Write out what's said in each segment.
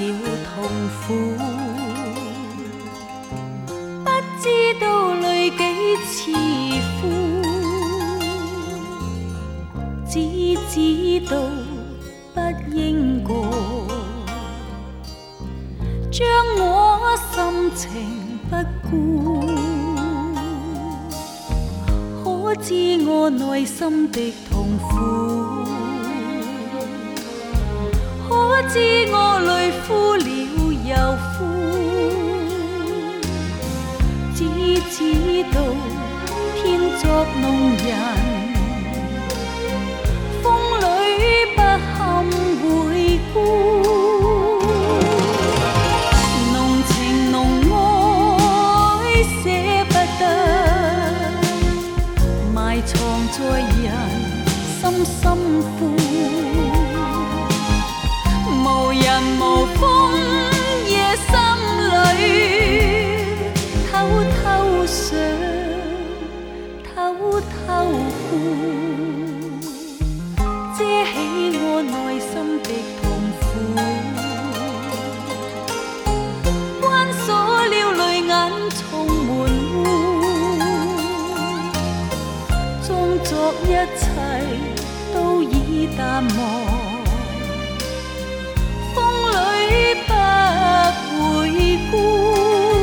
痛苦，不知道累幾次苦，只知道不應過，將我心情不顧，可知我內心的痛苦，可知我淚枯了又枯，只知道天作弄人，風裏不堪回顧，濃情濃愛捨不得，埋藏在人心深處。無人無風夜心裏，偷偷想，偷偷顧，遮起我內心的痛苦，關鎖了淚眼充滿污，裝作一切都已淡忘，不回顧。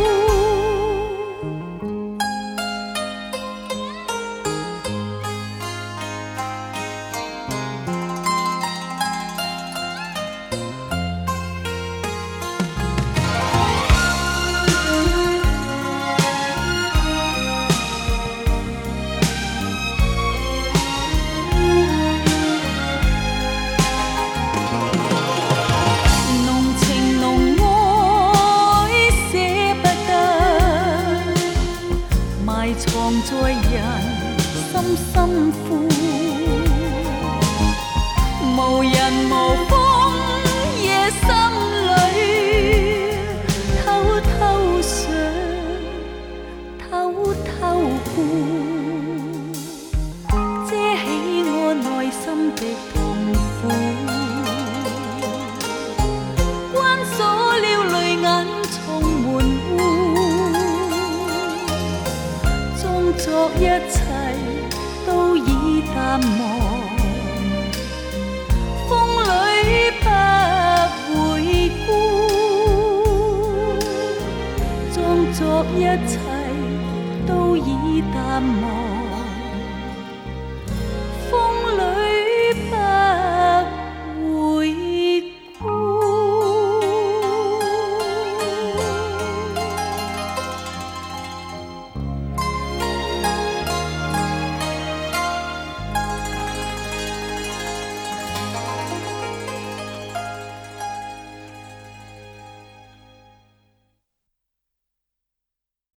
藏在人心深處，無人無風夜心裏，偷偷想，偷偷顧，遮起我內心的痛苦，關鎖了淚眼充滿污，作一切都已淡忘，風裏不回顧，裝作一切都已淡忘。